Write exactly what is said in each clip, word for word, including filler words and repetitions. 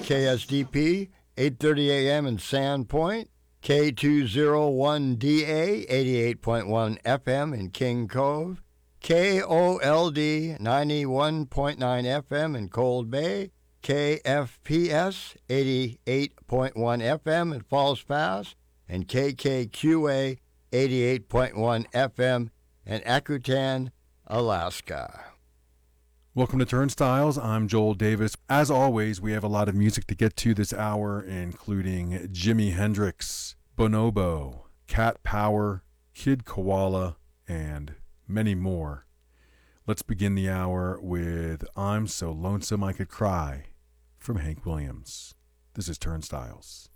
K S D P, eight thirty a.m. in Sandpoint, K two oh one D A, eighty-eight point one F M in King Cove, K O L D, ninety-one point nine F M in Cold Bay, K F P S, eighty-eight point one F M in Falls Pass, and K K Q A, eighty-eight point one F M in Akutan, Alaska. Welcome to Turnstiles. I'm Joel Davis. As always, we have a lot of music to get to this hour, including Jimi Hendrix, Bonobo, Cat Power, Kid Koala, and many more. Let's begin the hour with I'm So Lonesome I Could Cry from Hank Williams. This is Turnstiles.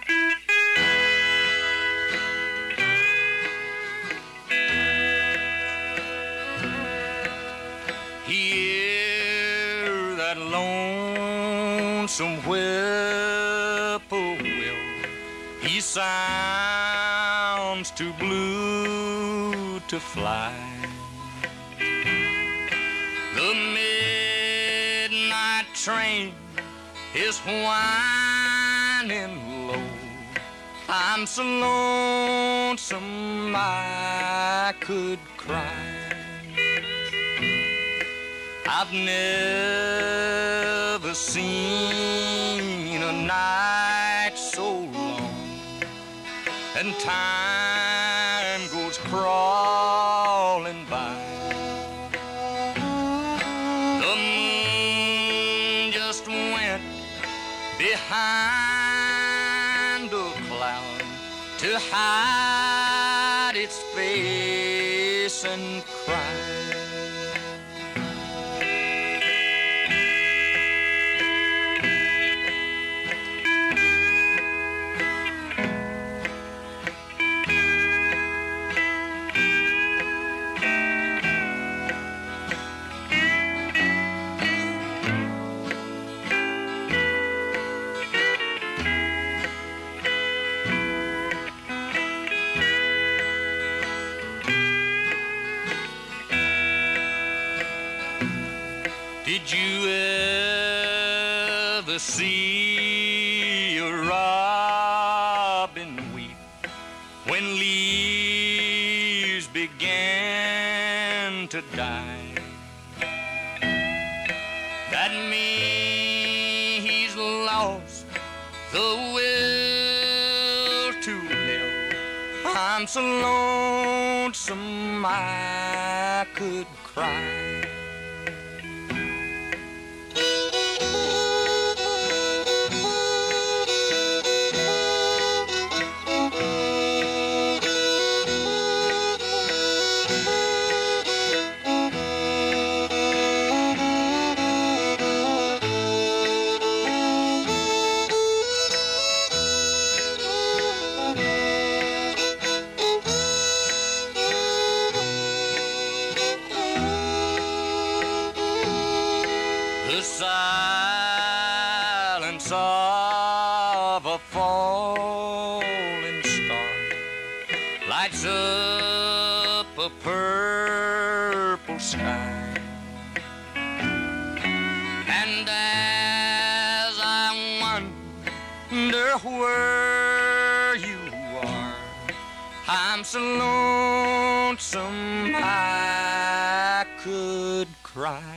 Hear that lonesome whippoorwill, he sounds too blue to fly. The midnight train is whining low. I'm so lonesome I could cry. I've never seen a night so long, and time goes crawling by. The moon just went behind a cloud to hide its face and cry. Did you ever see a robin weep when leaves began to die? That means he's lost the will to live. I'm so lonesome I could cry. The silence of a falling star lights up a purple sky, and as I wonder where you are, I'm so lonesome I could cry.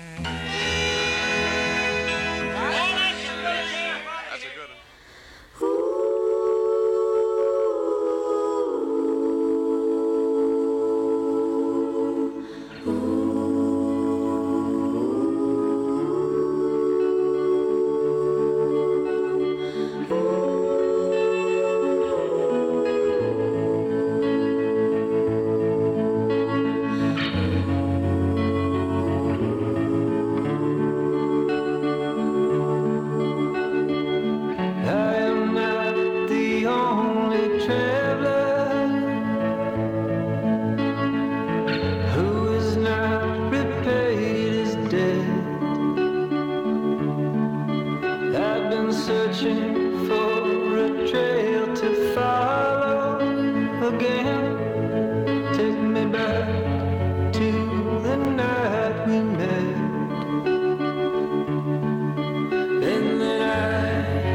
And then I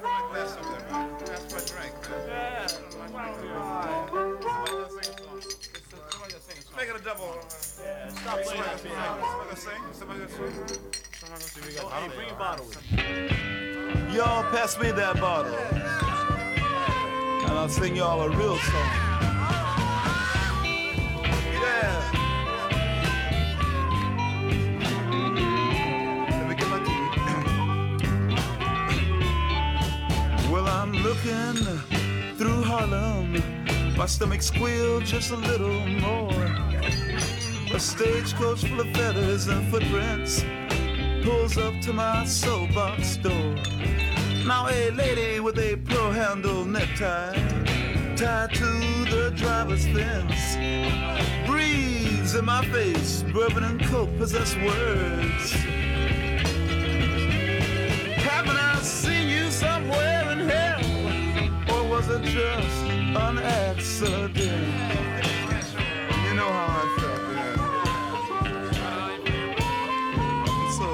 Make it a double. Yeah, stop playing that piano. Somebody gonna sing? Somebody gonna sing? Somebody gonna sing? We got oh, hey, bring a bottle with you. Y'all pass me that bottle. And I'll sing y'all a real song. Yeah. Let me get my key. Well, I'm looking through Harlem. My stomach squealed just a little more. A stagecoach full of feathers and footprints pulls up to my soapbox door. Now a lady with a pearl-handle necktie tied to the driver's fence breathes in my face. Bourbon and coke possess words. Haven't I seen you somewhere in hell? Or was it just an accident? You know how I felt, yeah. So,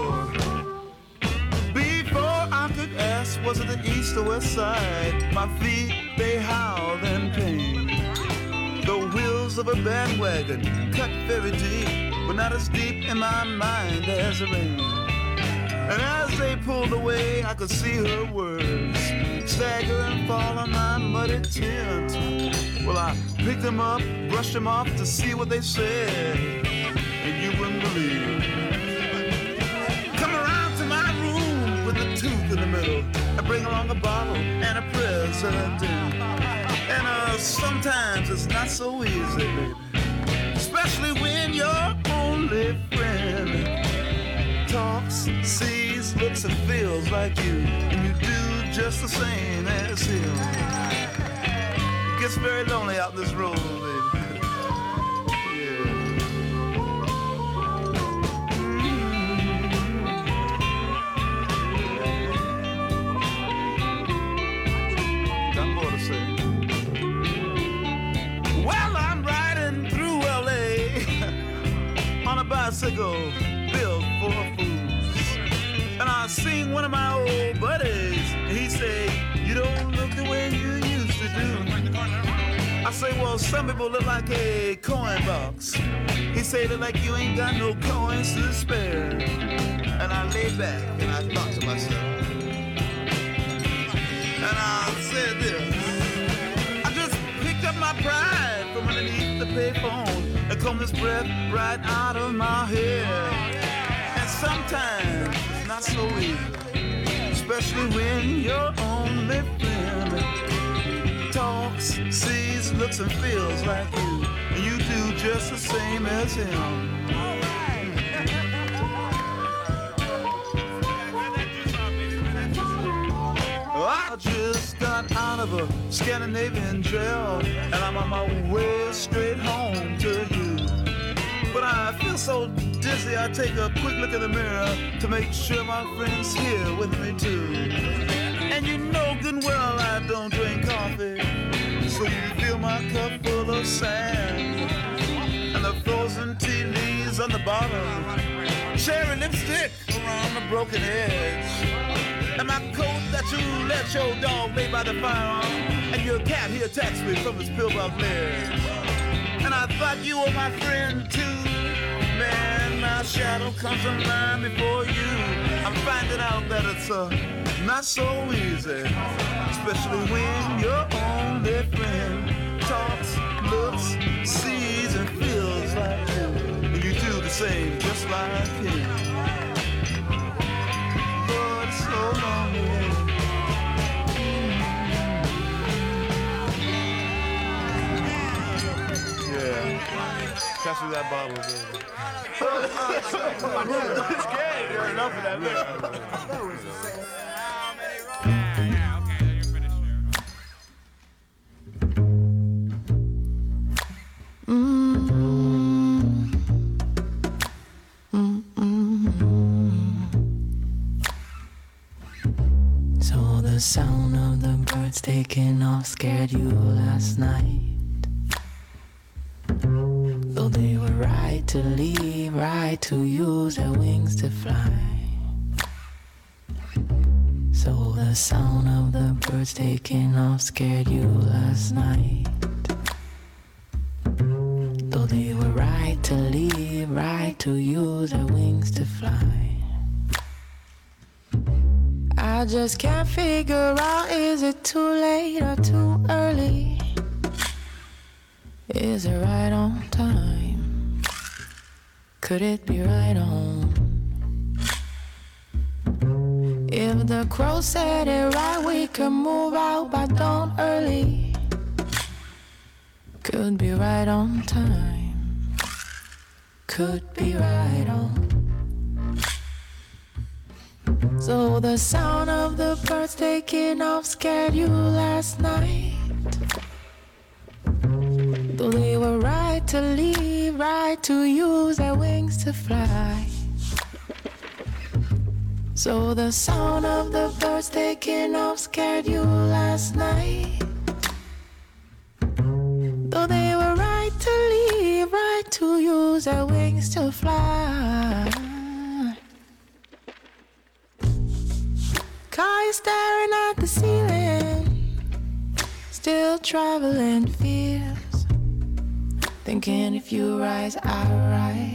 before I could ask, was it the east or west side? My feet, they howled in pain. The wheels of a bandwagon cut very deep, but not as deep in my mind as the rain. And as they pulled away, I could see her words stagger and fall on my muddy tent. Well, I picked them up, brushed them off to see what they said, and you wouldn't believe. Come around to my room with a tooth in the middle, and bring along a bottle and a present. And uh, sometimes it's not so easy, baby, especially when your only friend talks, sees, looks, and feels like you, and you do just the same as him. It gets very lonely out this road, baby. Yeah. Mm-hmm. Got more to say. Well, I'm riding through L A on a bicycle built for fools, and I seen one of my old buddies. He say, you don't look the way you used to do. I say, well, some people look like a coin box. He say, look like you ain't got no coins to spare. And I lay back and I thought to myself, and I said this, I just picked up my pride from underneath the payphone and combed this breath right out of my head. And sometimes it's not so easy, especially when your only friend talks, sees, looks, and feels like you, and you do just the same as him. I just got out of a Scandinavian jail, and I'm on my way straight home to you. But I feel so dizzy, I take a quick look in the mirror to make sure my friend's here with me too. And you know good and well I don't drink coffee, so you fill my cup full of sand, and the frozen tea leaves on the bottom, cherry lipstick around the broken edge, and my coat that you let your dog lay by the fire on, and your cat he attacks me from his pillbox ledge. And I thought you were my friend too. Man, my shadow comes alive before you. I'm finding out that it's uh, not so easy, especially when your only friend talks, looks, sees, and feels like you, and you do the same just like him. But it's so lonely. Pass me that bottle, baby. It's good. You're enough of that liquor. So the sound of the birds taking off scared you last night. Though they were right to leave, right to use their wings to fly. So the sound of the birds taking off scared you last night. Though they were right to leave, right to use their wings to fly. I just can't figure out, is it too late or too early? Is it right on time? Could it be right on? If the crow said it right, we could move out by dawn early. Could be right on time. Could be right on. So the sound of the birds taking off scared you last night. Though they were right to leave, right to use their wings to fly. So the sound of the birds taking off scared you last night. Though they were right to leave, right to use their wings to fly. Car you staring at the ceiling, still traveling fears, thinking if you rise, I'll rise.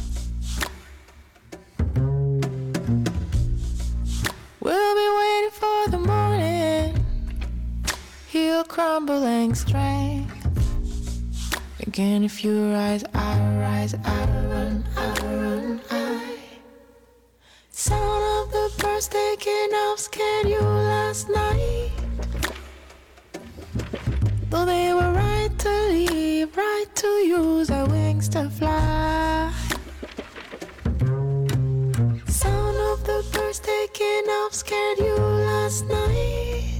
We'll be waiting for the morning, he'll crumbling strength, thinking if you rise, I'll rise, I'll run, I'll run, I. Sound of the birds taking off scared you last night. Though they were right to leave, right to use their wings to fly. Sound of the birds taking off scared you last night.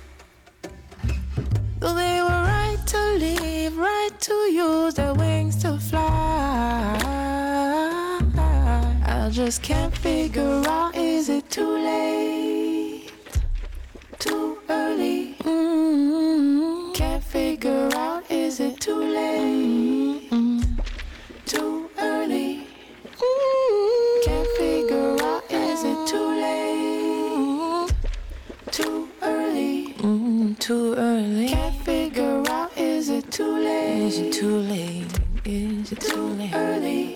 Though they were right to leave, right to use their wings to fly. I just can't figure out, is it too late? Too early? Mm-hmm. Can't figure out, is it too late? Mm-hmm. Too early? Mm-hmm. Can't figure out, is it too late? Too early? Mm-hmm. Too early? Can't figure out, is it too late? Is it too late? Is it too, too late? Early?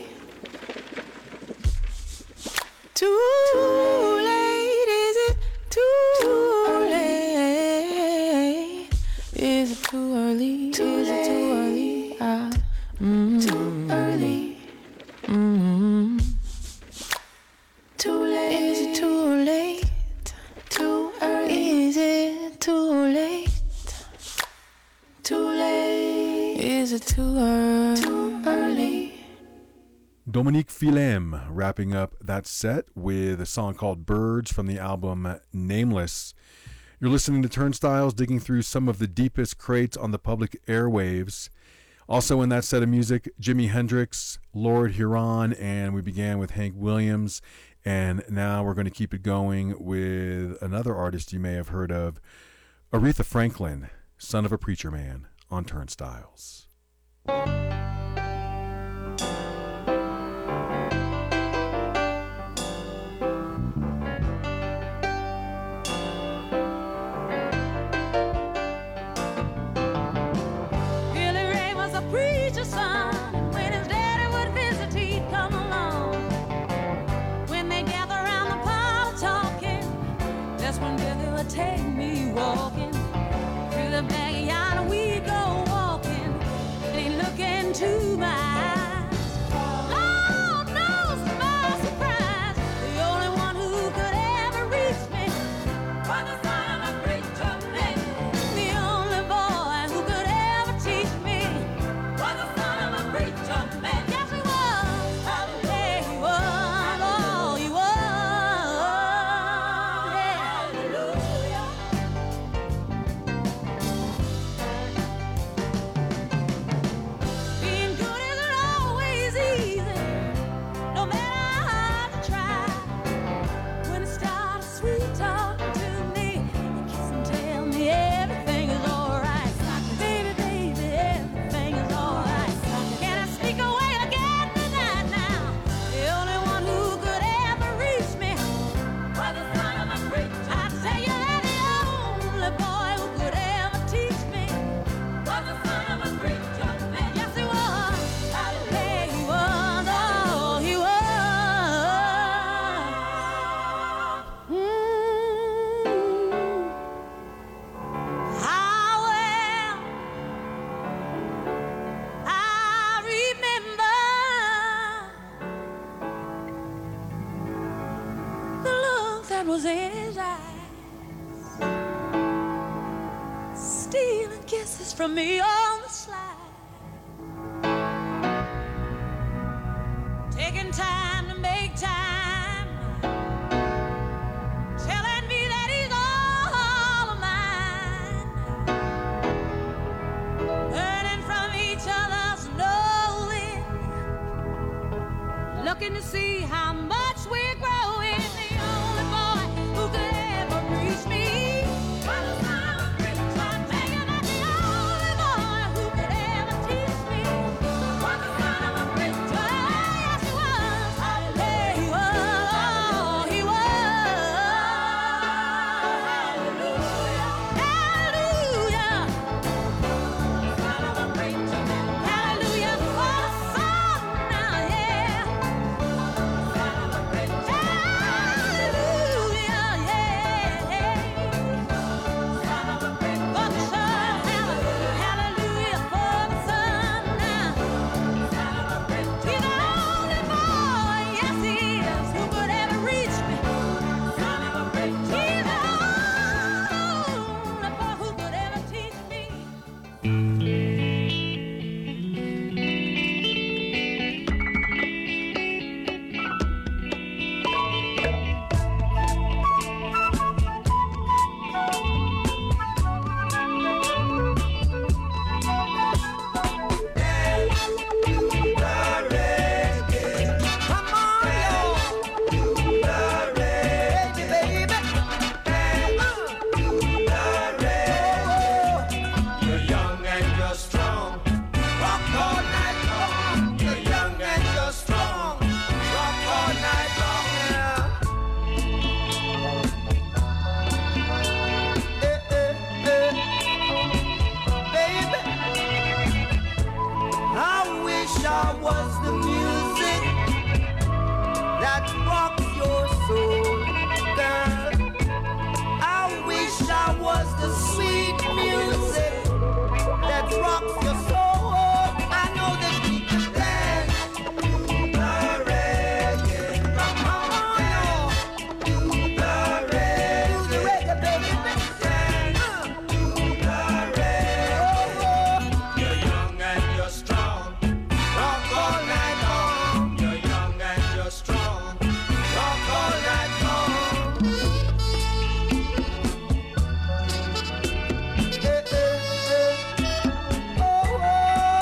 Too late, is it too late? Is it too early? Too is it too early? Uh, mm-hmm. Too early. Mm-hmm. Too late. Is it too late? Too early. Is it too late? Too late. Is it too early? Too early. Dominique Fils-Aime wrapping up that set with a song called Birds from the album Nameless. You're listening to Turnstiles, digging through some of the deepest crates on the public airwaves. Also in that set of music, Jimi Hendrix, Lord Huron, and we began with Hank Williams. And now we're going to keep it going with another artist you may have heard of, Aretha Franklin, Son of a Preacher Man, on Turnstiles. Take me walking through the backyard, and we go walking, and he looking that was in his eyes, stealing kisses from me on the slide, taking time to make time, telling me that he's all of mine, learning from each other's knowing, looking to see how much we're growing. The only boy who could ever reach me. I'm thinking that the only boy who could ever teach me. Was the son of a preacher. Yes, he was. Hey, he was. He was. Hallelujah. Hallelujah. Son of a preacher. Hallelujah for the son now, yeah. Son of a preacher. Hallelujah, yeah. Son of a preacher. For the son, hallelujah for the son now. Son of a preacher. He's the only boy, yes he is, who could ever reach me. Son of a preacher. He's the only boy who could ever teach me. Come on, y'all. Do the reggae, baby. Do the reggae. You're young and you're strong. Rock all night long. You're young and you're strong. Rock all night long. Yeah. Eh, eh, eh. Baby, I wish I was the music that rocks your soul, girl. I wish I was the sweet music that rocks your soul. I know that we can dance the reggae. Come on, y'all. Do the reggae. Do the reggae, baby. Dance the reggae. You're young and you're strong. Rock all night long. You're young and you're strong. Rock all night long. Eh, eh, eh. Oh, oh.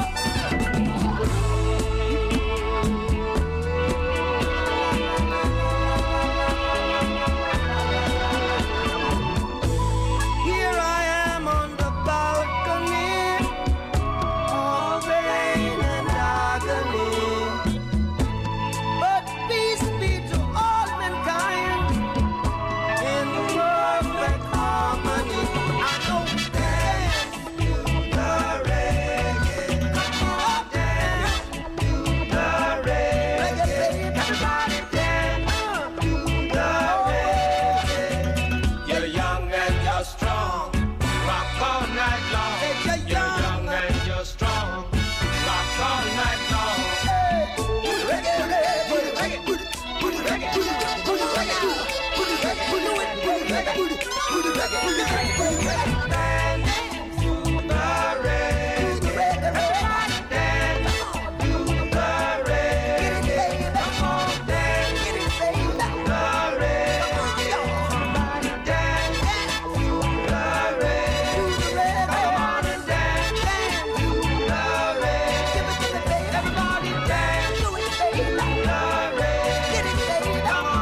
Here I am on the balcony, all rain and agony. But peace be to all mankind in perfect harmony. I know dance to the reggae. Come on, dance to the reggae. Everybody dance to the reggae. You're young and you're strong. Rock all night long. You're young and you're strong. Rock all night long.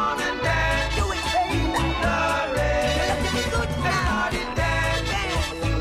Everybody dance.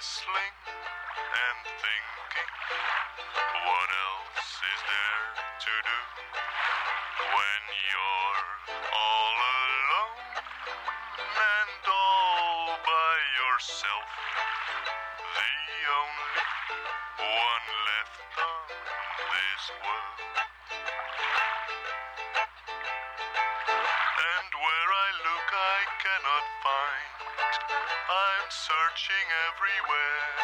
whistling and thinking, what else is there to do when you're all alone and all by yourself, the only one left on this world. And where I look I cannot find, I'm searching everywhere.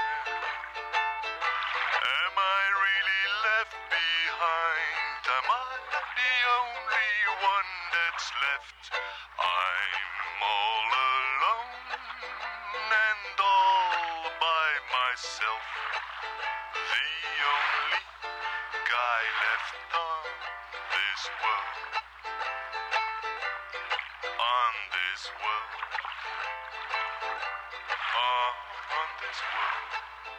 Am I really left behind? Am I the only one that's left? I'm all alone and all by myself, the only guy left on this world. On this world. On this world.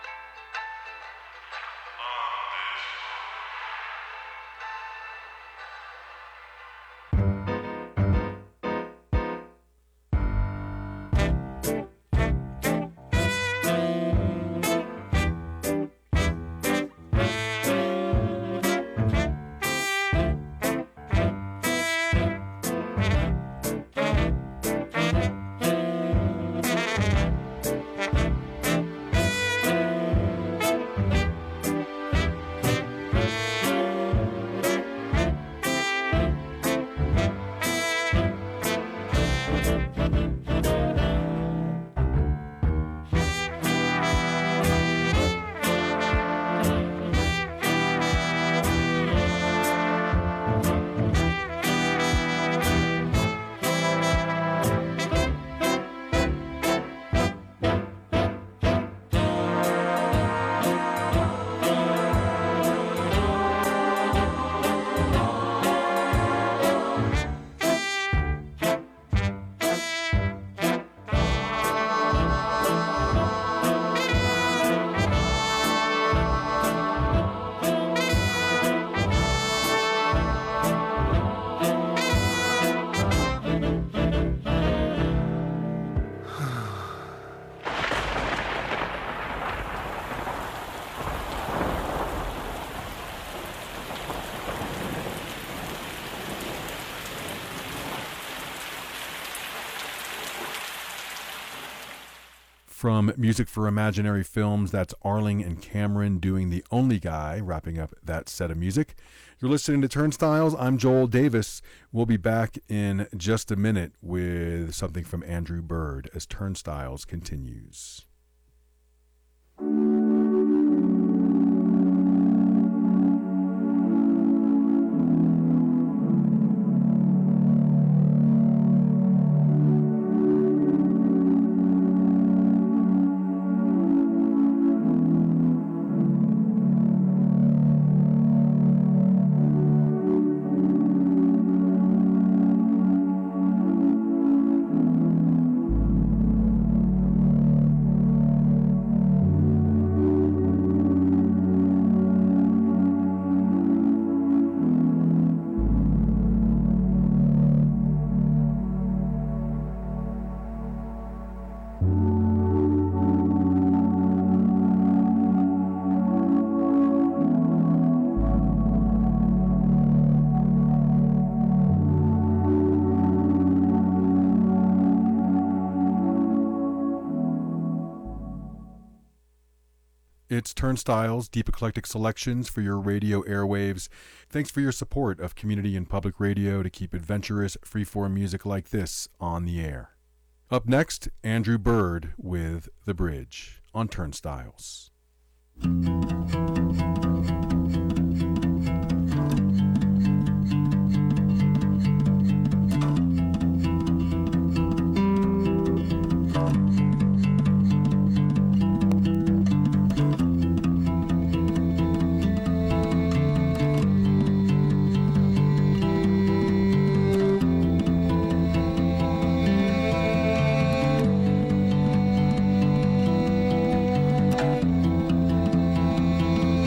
On this From Music for Imaginary Films, that's Arling and Cameron doing The Only Guy, wrapping up that set of music. You're listening to Turnstiles. I'm Joel Davis. We'll be back in just a minute with something from Andrew Bird as Turnstiles continues. It's Turnstiles, deep eclectic selections for your radio airwaves. Thanks for your support of community and public radio to keep adventurous, freeform music like this on the air. Up next, Andrew Bird with The Bridge on Turnstiles. Thank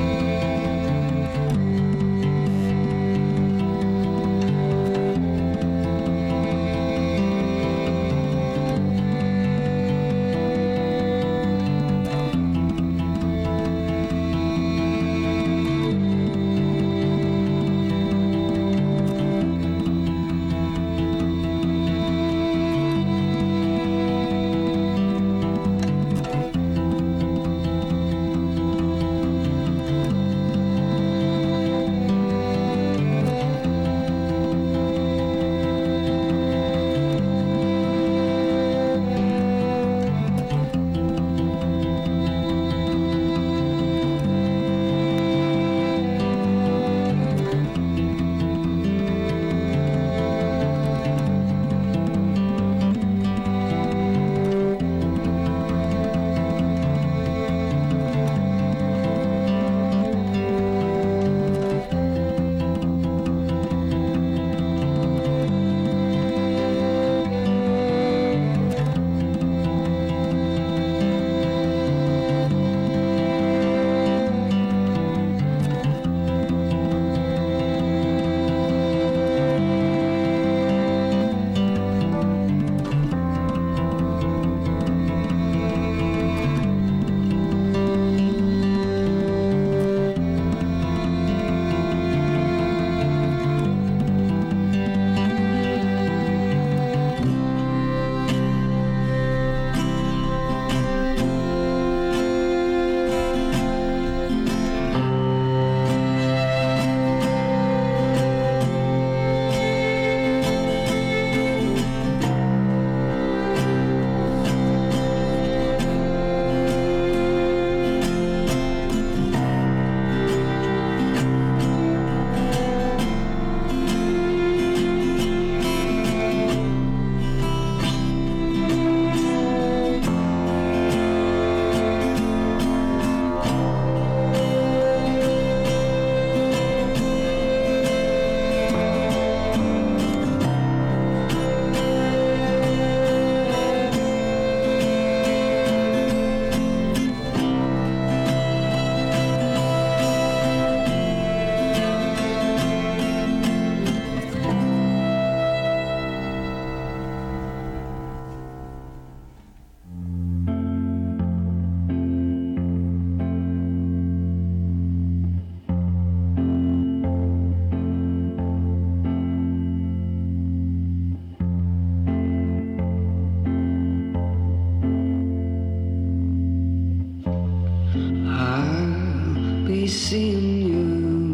seeing you.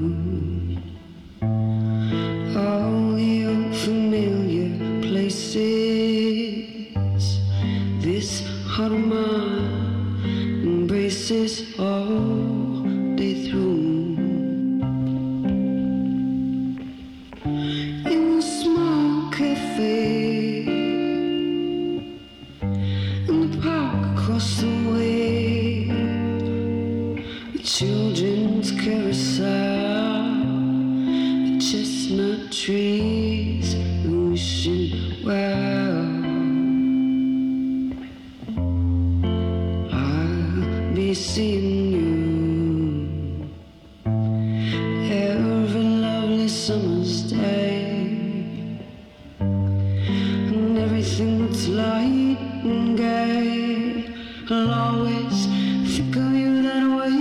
All the old familiar places. This heart of mine embraces all day through. In the small cafe, in the park across the way, the children's carousel, the chestnut trees, the wishing well. I'll be seeing you every lovely summer's day, and everything that's light and gay. I'll always think of you that way.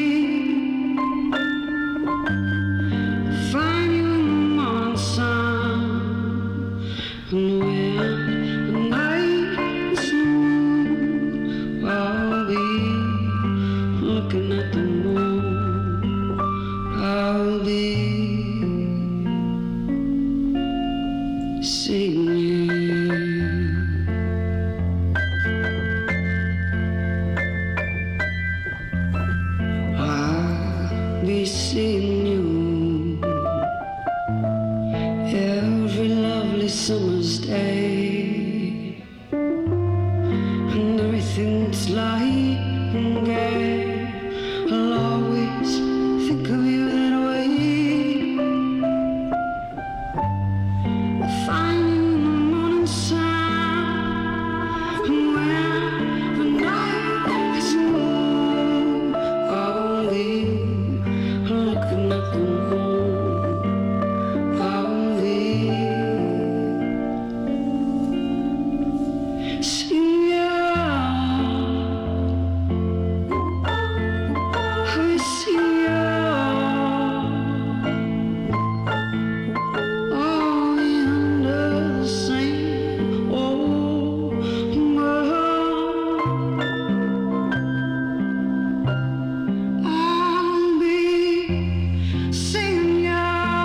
Find you in the morning sun, and when the night is new, I'll be looking at the moon. I'll be seeing you. I'll be seeing you every lovely summer's day, and everything that's light and gay. I'll always think of you that way. Find you in the morning sun, and when the night is new, I'll be looking at the moon. I'll be seeing you. I see you. All under the same old world. I'll be seeing you.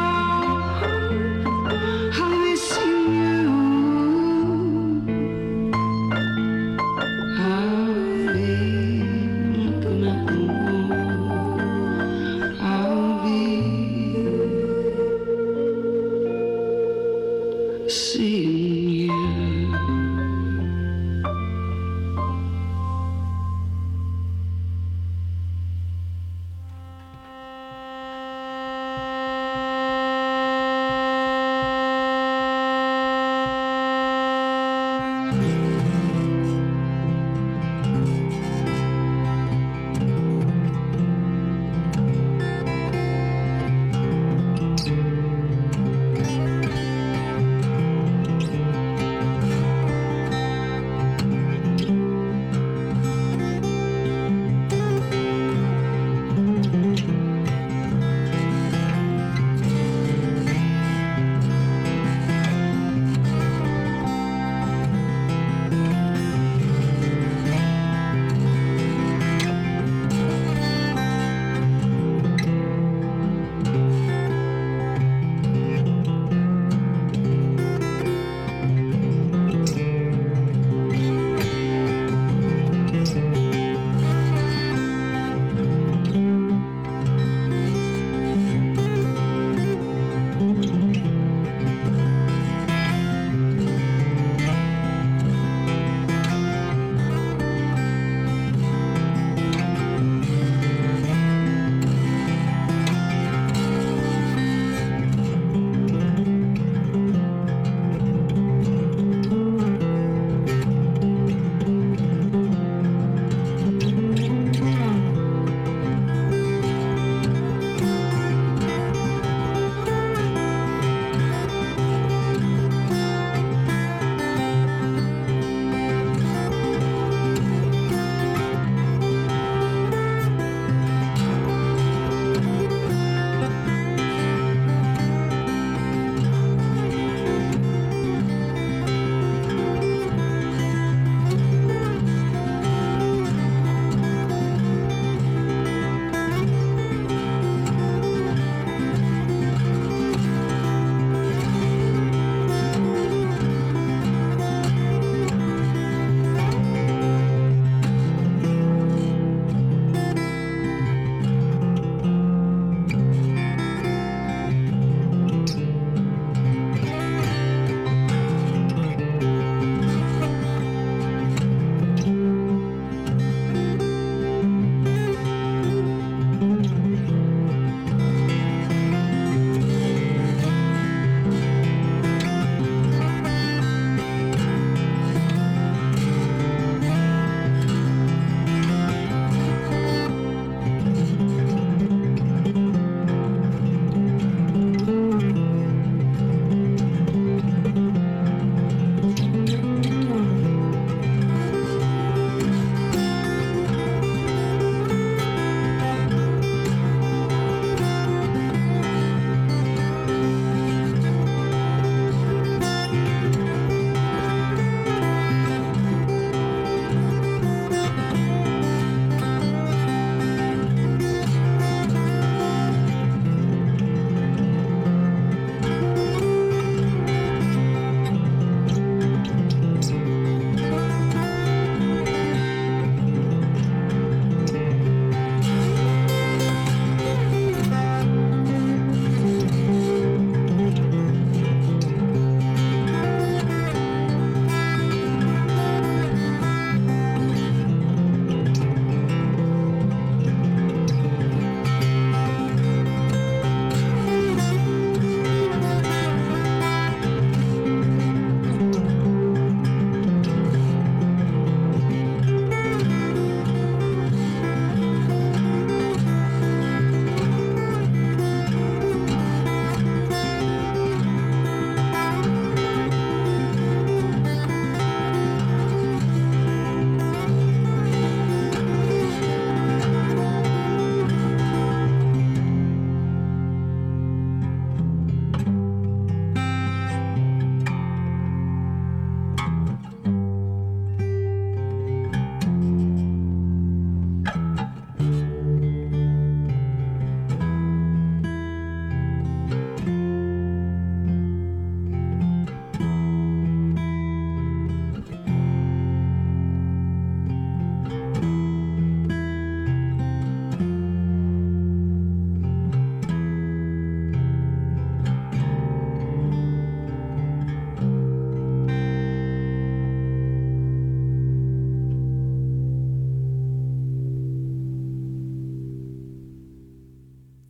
I'll be seeing you. I'll be looking at the moon. I'll be seeing you.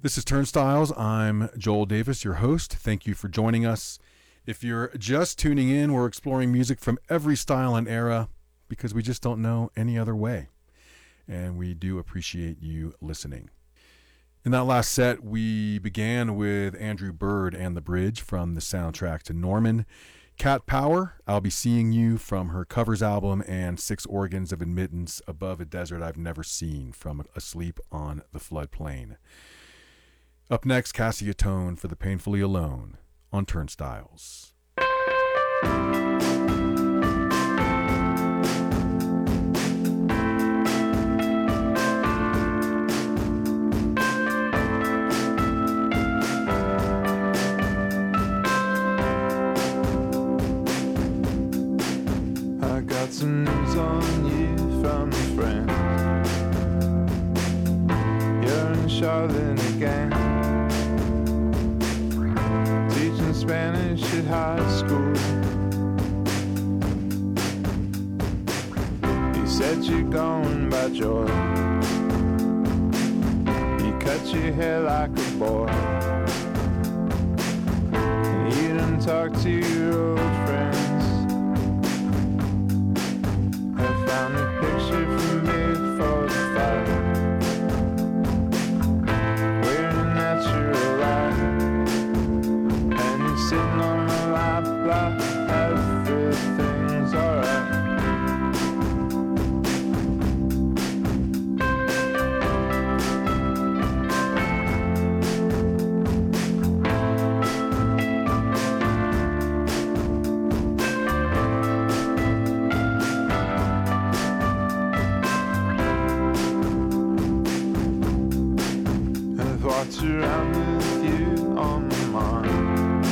This is Turnstiles. I'm Joel Davis, your host. Thank you for joining us. If you're just tuning in, we're exploring music from every style and era because we just don't know any other way. And we do appreciate you listening. In that last set, we began with Andrew Bird and The Bridge from the soundtrack to Norman. Cat Power, I'll Be Seeing You from her covers album, and Six Organs of Admittance, Above a Desert I've Never Seen from Asleep on the Floodplain. Up next, Cassia Tone for The Painfully Alone on Turnstiles. I got some news on you from a friend. You're in Charlotte again, teaching Spanish at high school. You said you're going by joy. You cut your hair like a boy. And you don't talk to your old friends. I found a picture from mid forty-five. Wearing a natural light. And you're sitting on my lap like everything's alright. I've walked around with you on my mind.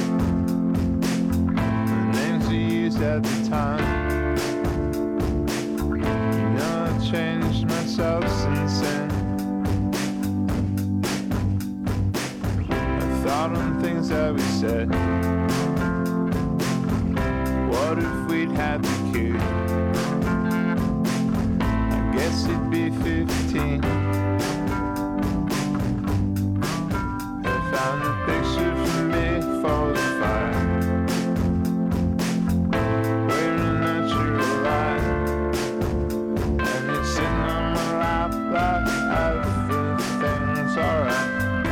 The names we used at the time. You know I've changed myself since then. I've thought on things that we said. What if we'd had the kid? I guess it'd be fifteen. Found a picture from me for the fire. Wearing a natural light. And you're sitting on my lap like everything's alright.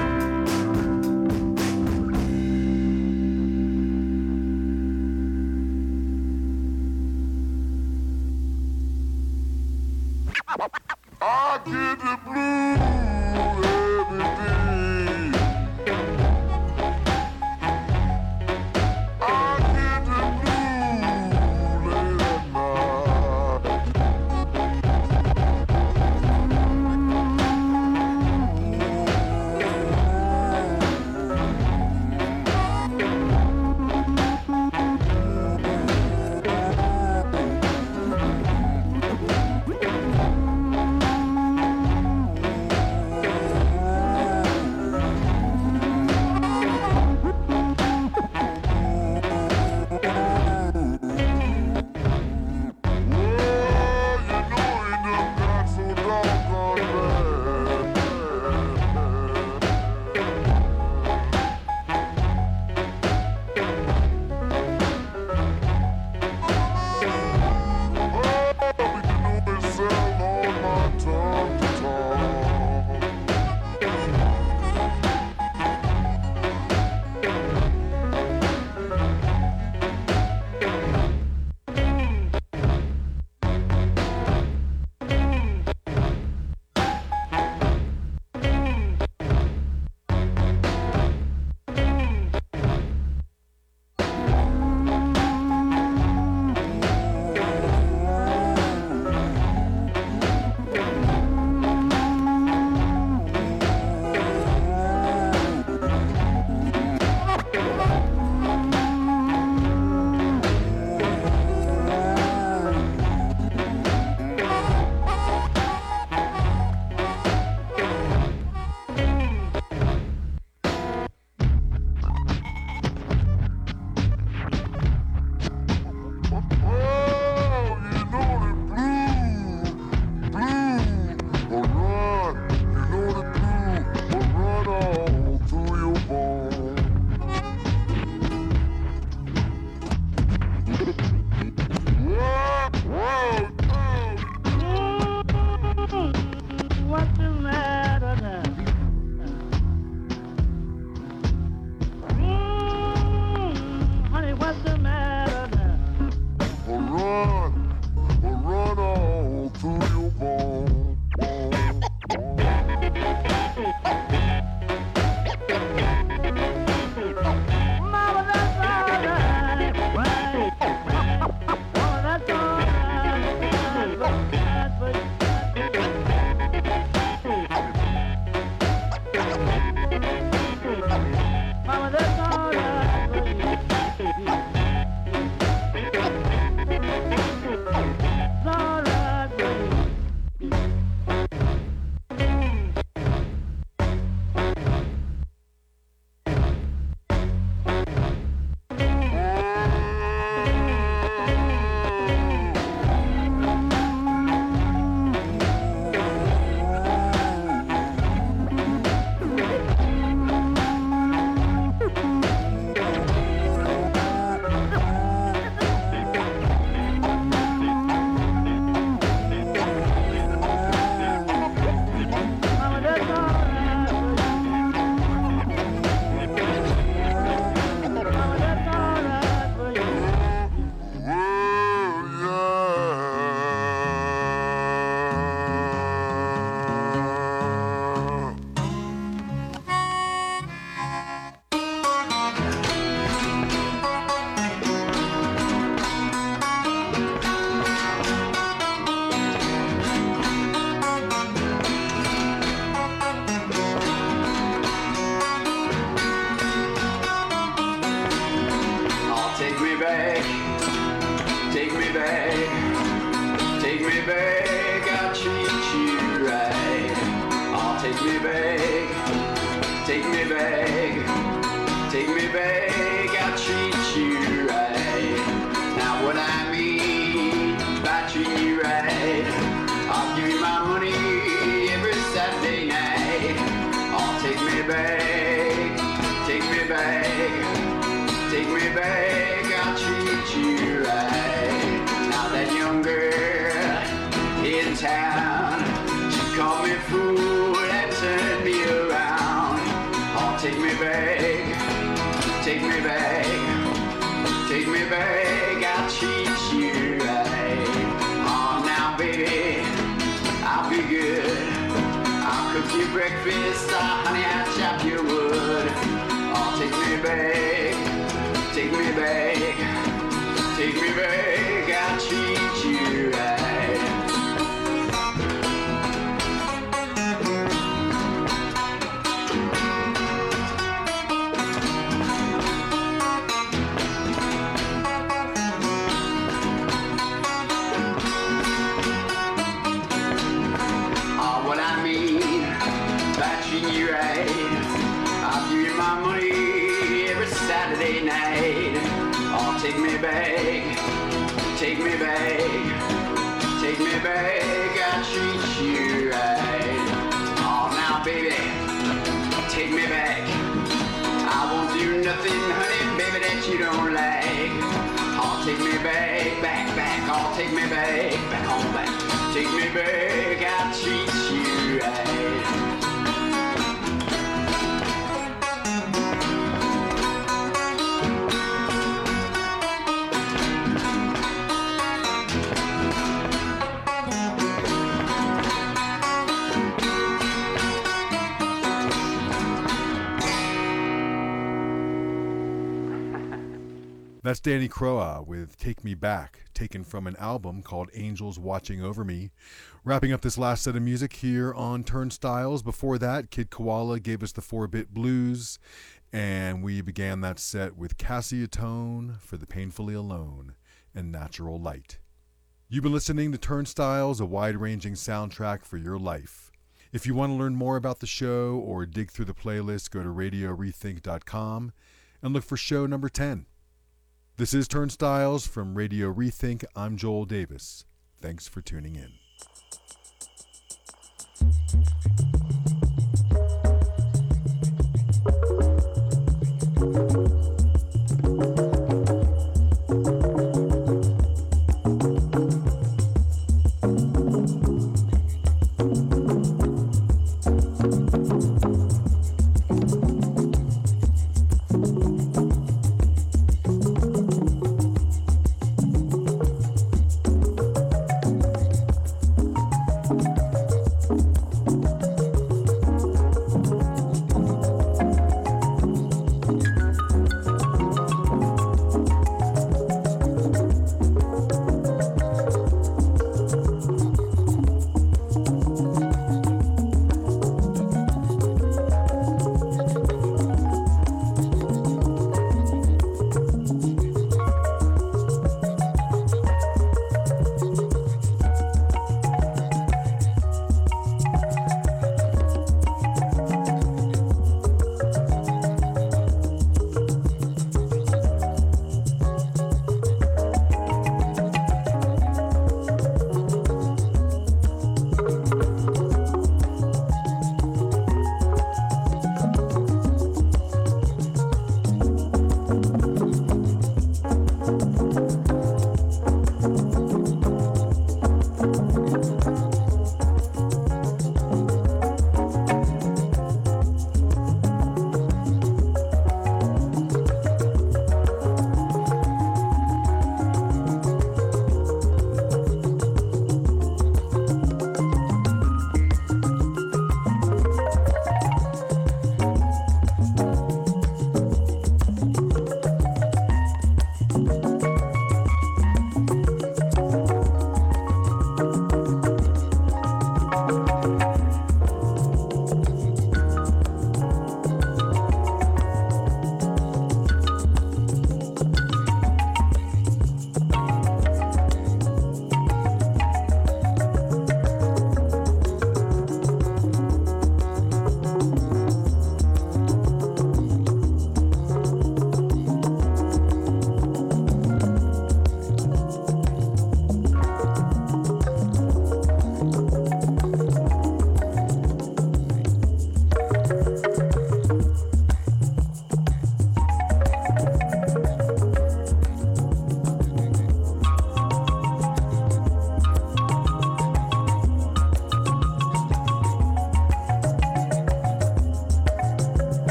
I get the blues every day. I get the blues late at take me back, take me back, I'll treat you right. Oh, take me back, take me back, take me back, I'll treat you right. Now what I mean by treating you right, I'll give you my money every Saturday night. Oh, take me back, take me back, take me back, I'll treat you right. Now that young girl in town, she called me fool and turned me around. Oh, take me back, take me back, take me back, I'll treat you right. Oh, now baby, I'll be good. I'll cook you breakfast, oh, honey, I'll chop your wood. Oh, take me back, take me back, take me back, I'll treat you right. Oh, what I mean by treating you right, I'll give you my money every Saturday night. Oh, take me back, take me back, take me back, I'll treat you right. Oh, now baby, take me back. I won't do nothing, honey, baby, that you don't like. Oh, take me back, back, back, oh, take me back, back on back. Take me back, I'll treat you right. That's Danny Croa with Take Me Back, taken from an album called Angels Watching Over Me. Wrapping up this last set of music here on Turnstiles. Before that, Kid Koala gave us the four-bit blues, and we began that set with Cassia Tone for The Painfully Alone and Natural Light. You've been listening to Turnstiles, a wide-ranging soundtrack for your life. If you want to learn more about the show or dig through the playlist, go to radio rethink dot com and look for show number ten. This is Turnstiles from Radio Rethink. I'm Joel Davis. Thanks for tuning in.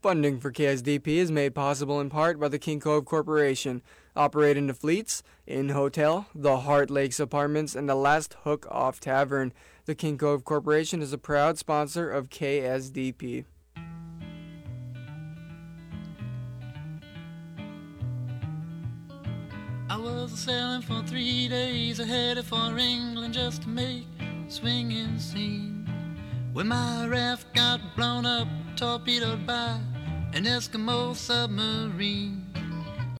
Funding for K S D P is made possible in part by the King Cove Corporation, operating the Fleets, Inn Hotel, the Heart Lakes Apartments, and the Last Hook Off Tavern. The King Cove Corporation is a proud sponsor of K S D P. I was sailing for three days, I headed for England just to make a swinging scene. When my raft got blown up, torpedoed by an Eskimo submarine.